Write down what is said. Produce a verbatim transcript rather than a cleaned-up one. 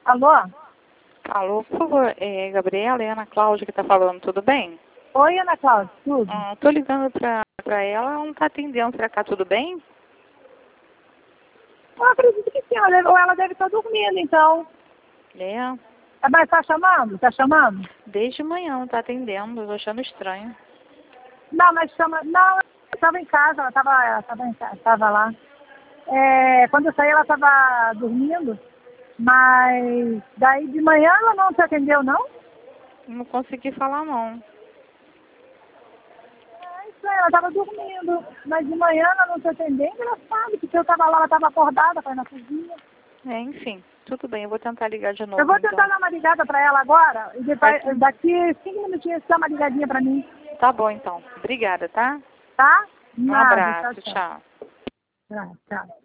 Alô? Alô, por favor, é Gabriela, é Ana Cláudia que tá falando, tudo bem? Oi, Ana Cláudia, tudo? Hum, tô ligando pra, pra ela, ela não tá atendendo pra cá, tudo bem? Eu acredito que sim, ela deve, ou ela deve estar dormindo, então. É, Ah, mas tá chamando? Tá chamando? desde manhã não tá atendendo, eu tô achando estranho. Não, mas chama... Não, ela estava em casa, ela estava ela tava em casa, estava lá. É, quando eu saí, ela estava dormindo, mas daí de manhã ela não te atendeu, não? Não consegui falar não. É isso aí, ela estava dormindo, mas de manhã ela não te atendeu, engraçado, porque eu estava lá, ela estava acordada para ir na cozinha. É, enfim, tudo bem, eu vou tentar ligar de novo Eu vou então. tentar dar uma ligada para ela agora, e depois, Aqui. daqui cinco minutinhos você dá uma ligadinha para mim, Tá bom então, obrigada, tá? tá? Um Nada, tchau, abraço, tchau. tchau. Tchau, tchau.